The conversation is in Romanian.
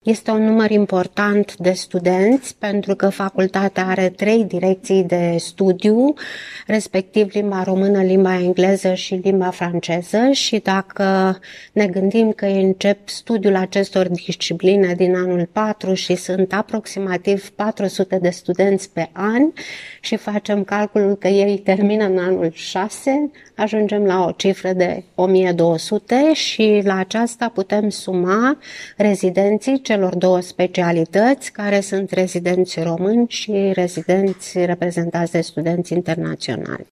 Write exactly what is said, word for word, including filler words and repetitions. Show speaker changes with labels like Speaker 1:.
Speaker 1: Este un număr important de studenți pentru că facultatea are trei direcții de studiu, respectiv limba română, limba engleză și limba franceză, și dacă ne gândim că încep studiul acestor discipline din anul patru și sunt aproximativ patru sute de studenți pe an și facem calculul că ei termină în anul șase, ajungem la o cifră de o mie două sute și la aceasta putem suma rezidenții celor două specialități, care sunt rezidenți români și rezidenți reprezentați de studenți internaționali.